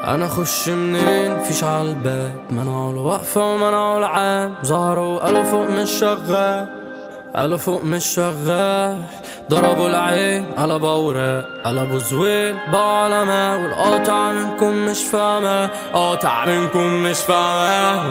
انا اخش منين فيش عالباب، منعوا الوقفة ومنعوا العام. ظهروا قالوا فوق مش شغال، قالوا فوق مش شغال. ضربوا العين قلبوا اوراق، قلبوا زويل بقوا علماء. والقاطع منكم مش فاهمة، قاطع منكم مش فاهمة.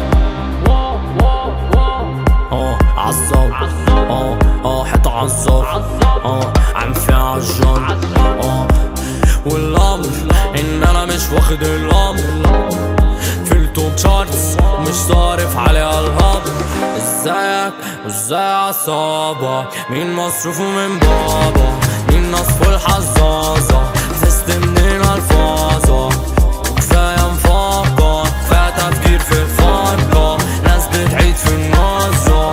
عالصوت حتى عالصوت عم في عالجن. والامر ان انا مش واخد الامر في التوب شارتس، مش صارف عليها الهضم. ازيك وازاي عصابك، مين مصروفه من بابا، مين نصفه الحظاظة، فزت منين الفاظة. كفاية مفاقة، كفاية تفكير في الفرقة، ناس بتعيد في النظرة.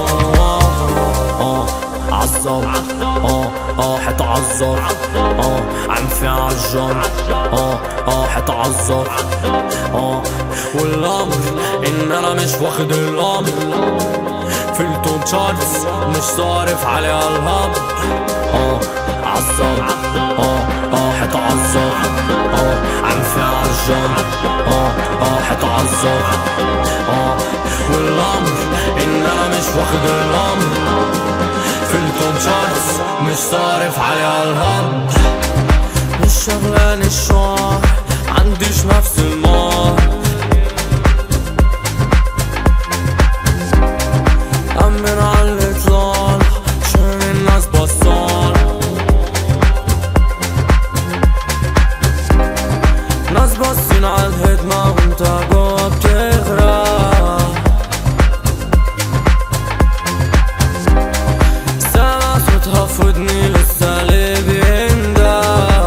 عالصوت حتى عالصوت عم في عالجن. حتى عالصوت والامر ان انا مش واخد الامر في التوب شارتس، مش صارف عليها الهضم. عالصوت حتى عالصوت عم في عالجن. حتى عالصوت والامر ان انا مش واخد الامر في التوب شارتس، مش صارف عليها الهضم. مش شغلان الشعر، عنديش نفس المار. أمن على الإطلال عشان الناس بصال. ناس باصين على الهدمة وانت جوا بتغرق. سامع صوتها في ودني لسه ليه بينده.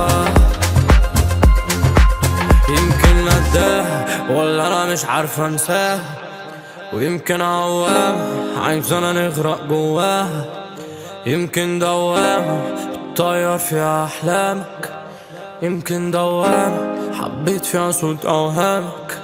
يمكن نداه ولا انا مش عارفة انساه، ويمكن عوام عايزانا نغرق جواه. يمكن دوام بتطير فيها احلامك، يمكن دوام حبيت فيها صوت اوهامك.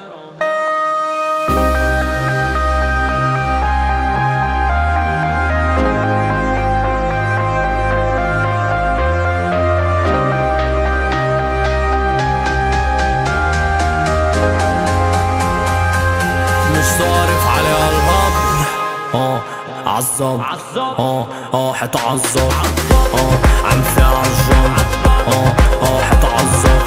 مش صارف عليها الهضم. عالصوت حتى عالصوت عم في عالجن. حتى عالصوت